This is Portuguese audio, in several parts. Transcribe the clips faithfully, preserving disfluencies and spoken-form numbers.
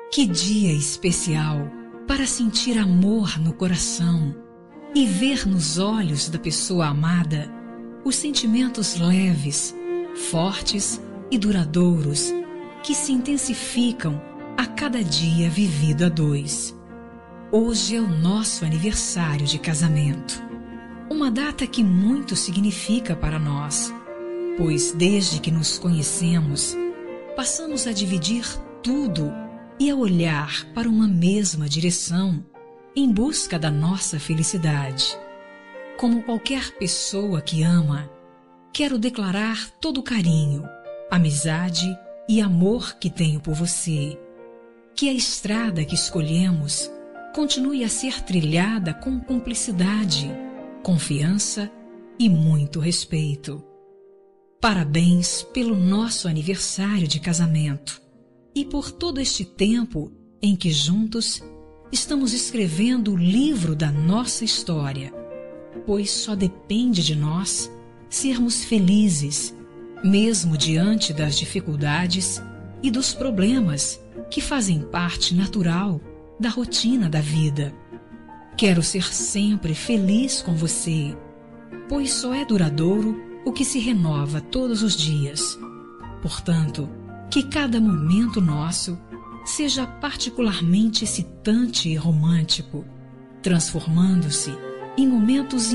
Que dia especial para sentir amor no coração e ver nos olhos da pessoa amada os sentimentos leves, fortes e duradouros que se intensificam a cada dia vivido a dois. Hoje é o nosso aniversário de casamento, uma data que muito significa para nós, pois desde que nos conhecemos, passamos a dividir tudo e a olhar para uma mesma direção em busca da nossa felicidade. Como qualquer pessoa que ama, quero declarar todo o carinho, amizade e amor que tenho por você. Que a estrada que escolhemos continue a ser trilhada com cumplicidade, confiança e muito respeito. Parabéns pelo nosso aniversário de casamento e por todo este tempo em que juntos estamos escrevendo o livro da nossa história, pois só depende de nós sermos felizes, mesmo diante das dificuldades e dos problemas que fazem parte natural da rotina da vida. Quero ser sempre feliz com você, pois só é duradouro o que se renova todos os dias. Portanto, que cada momento nosso seja particularmente excitante e romântico, transformando-se em momentos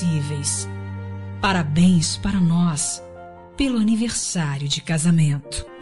inesquecíveis. Parabéns para nós pelo aniversário de casamento.